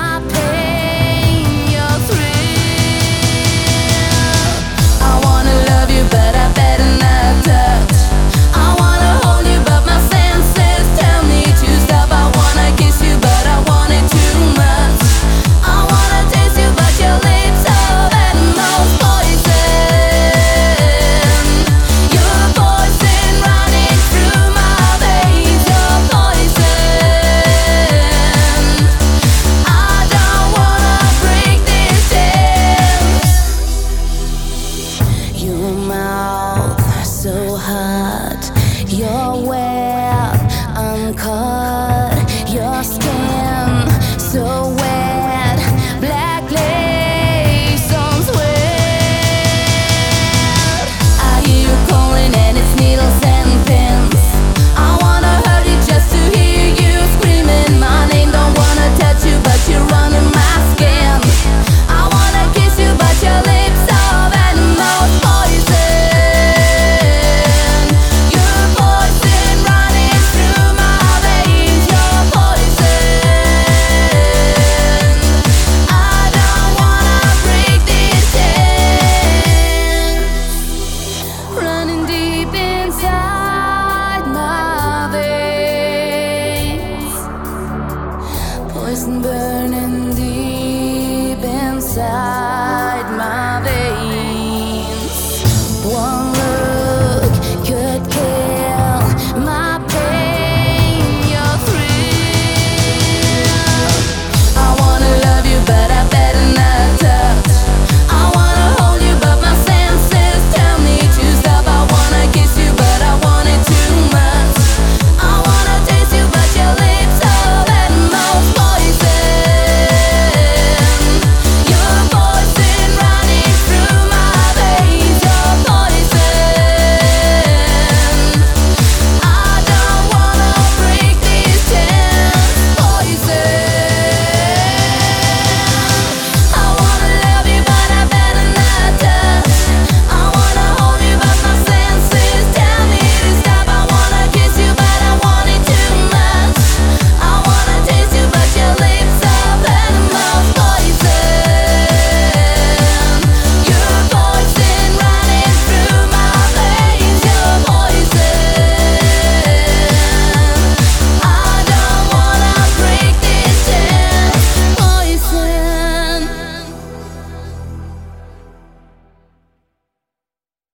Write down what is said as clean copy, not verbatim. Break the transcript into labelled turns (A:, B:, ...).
A: my pain, your thrill. I wanna love you, but I better not touch. I wanna hold you, but my senses tell me to stop. I wanna kiss you, but I want it too much. I wanna taste you, but your lips are venomous poison. You're poison running through my veins. You're poison. I don't wanna break this dance. Your mouth so hot, you're wet, I'm caught. Your skin so wet, black lace on sweat. I hear you calling and it's needles and pins. I wanna hurt you just to hear you screaming my name. Don't wanna touch you, but you're under my skin. I wanna kiss you, but your lips are venomous poison. You're poison running through my veins. You're poison. I don't wanna break this dance. Running deep inside my veins. Poison burning deep inside.